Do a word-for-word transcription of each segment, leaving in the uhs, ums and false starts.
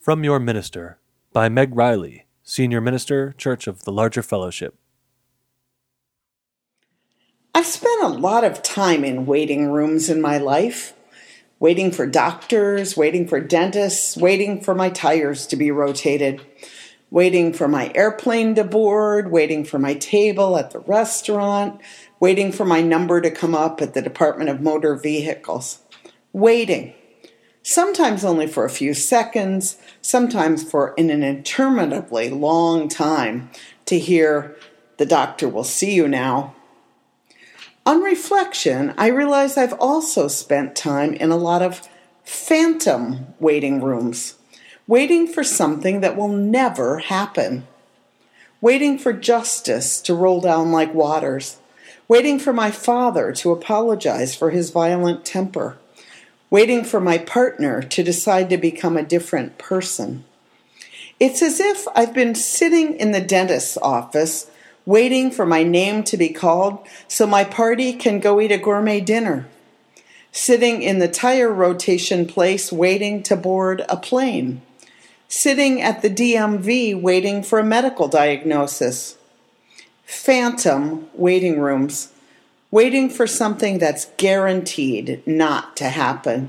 From Your Minister by Meg Riley, Senior Minister, Church of the Larger Fellowship. I've spent a lot of time in waiting rooms in my life, waiting for doctors, waiting for dentists, waiting for my tires to be rotated, waiting for my airplane to board, waiting for my table at the restaurant, waiting for my number to come up at the Department of Motor Vehicles. Waiting. Sometimes only for a few seconds, sometimes for an interminably long time to hear, "The doctor will see you now." On reflection, I realize I've also spent time in a lot of phantom waiting rooms, waiting for something that will never happen, waiting for justice to roll down like waters, waiting for my father to apologize for his violent temper, waiting for my partner to decide to become a different person. It's as if I've been sitting in the dentist's office waiting for my name to be called so my party can go eat a gourmet dinner, sitting in the tire rotation place waiting to board a plane, sitting at the D M V waiting for a medical diagnosis. Phantom waiting rooms. Waiting for something that's guaranteed not to happen.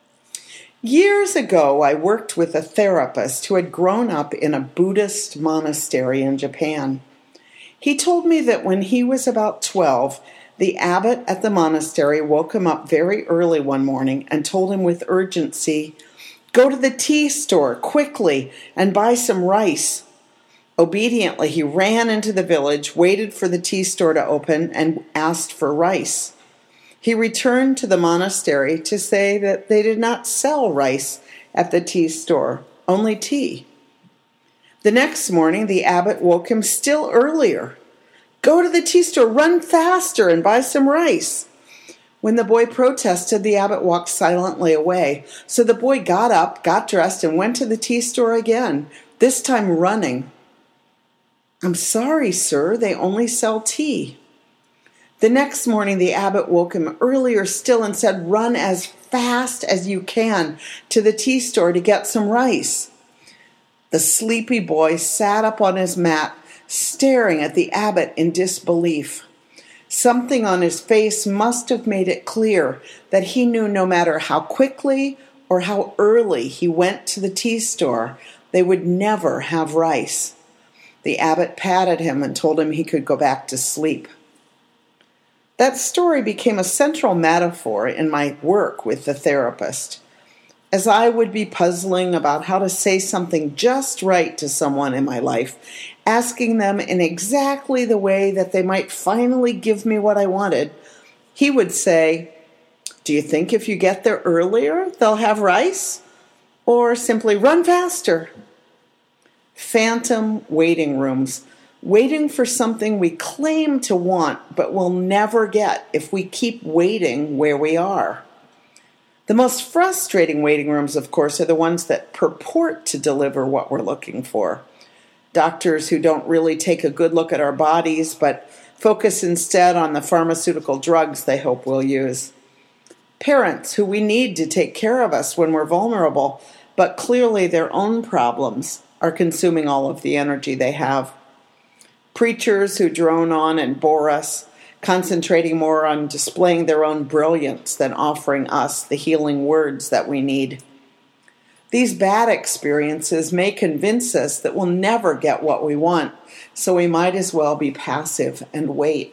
Years ago, I worked with a therapist who had grown up in a Buddhist monastery in Japan. He told me that when he was about twelve, the abbot at the monastery woke him up very early one morning and told him with urgency, "Go to the tea store quickly and buy some rice." Obediently, he ran into the village, waited for the tea store to open, and asked for rice. He returned to the monastery to say that they did not sell rice at the tea store, only tea. The next morning, the abbot woke him still earlier. "Go to the tea store, run faster, and buy some rice." When the boy protested, the abbot walked silently away. So the boy got up, got dressed, and went to the tea store again, this time running. "I'm sorry, sir, they only sell tea." The next morning, the abbot woke him earlier still and said, "Run as fast as you can to the tea store to get some rice." The sleepy boy sat up on his mat, staring at the abbot in disbelief. Something on his face must have made it clear that he knew no matter how quickly or how early he went to the tea store, they would never have rice. The abbot patted him and told him he could go back to sleep. That story became a central metaphor in my work with the therapist. As I would be puzzling about how to say something just right to someone in my life, asking them in exactly the way that they might finally give me what I wanted, he would say, "Do you think if you get there earlier, they'll have rice?" Or simply, "Run faster." Phantom waiting rooms, waiting for something we claim to want but will never get if we keep waiting where we are. The most frustrating waiting rooms, of course, are the ones that purport to deliver what we're looking for. Doctors who don't really take a good look at our bodies but focus instead on the pharmaceutical drugs they hope we'll use. Parents who we need to take care of us when we're vulnerable, but clearly their own problems are consuming all of the energy they have. Preachers who drone on and bore us, concentrating more on displaying their own brilliance than offering us the healing words that we need. These bad experiences may convince us that we'll never get what we want, so we might as well be passive and wait.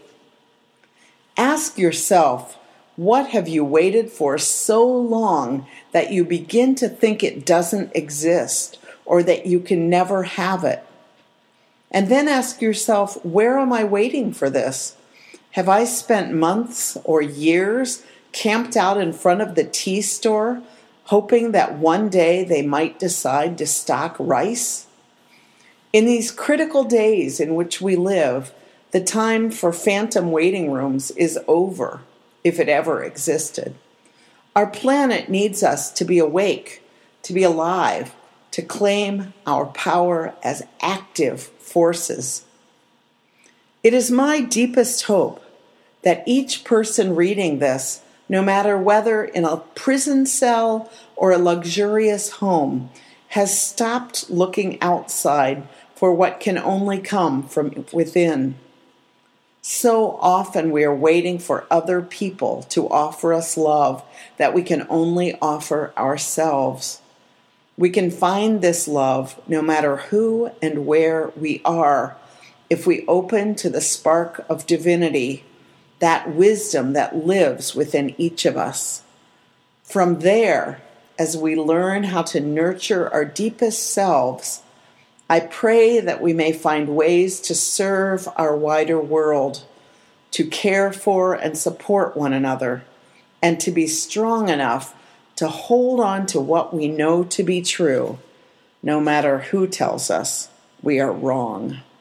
Ask yourself, what have you waited for so long that you begin to think it doesn't exist, or that you can never have it? And then ask yourself, where am I waiting for this? Have I spent months or years camped out in front of the tea store, hoping that one day they might decide to stock rice? In these critical days in which we live, the time for phantom waiting rooms is over, if it ever existed. Our planet needs us to be awake, to be alive, to claim our power as active forces. It is my deepest hope that each person reading this, no matter whether in a prison cell or a luxurious home, has stopped looking outside for what can only come from within. So often we are waiting for other people to offer us love that we can only offer ourselves. We can find this love no matter who and where we are if we open to the spark of divinity, that wisdom that lives within each of us. From there, as we learn how to nurture our deepest selves, I pray that we may find ways to serve our wider world, to care for and support one another, and to be strong enough to hold on to what we know to be true, no matter who tells us we are wrong.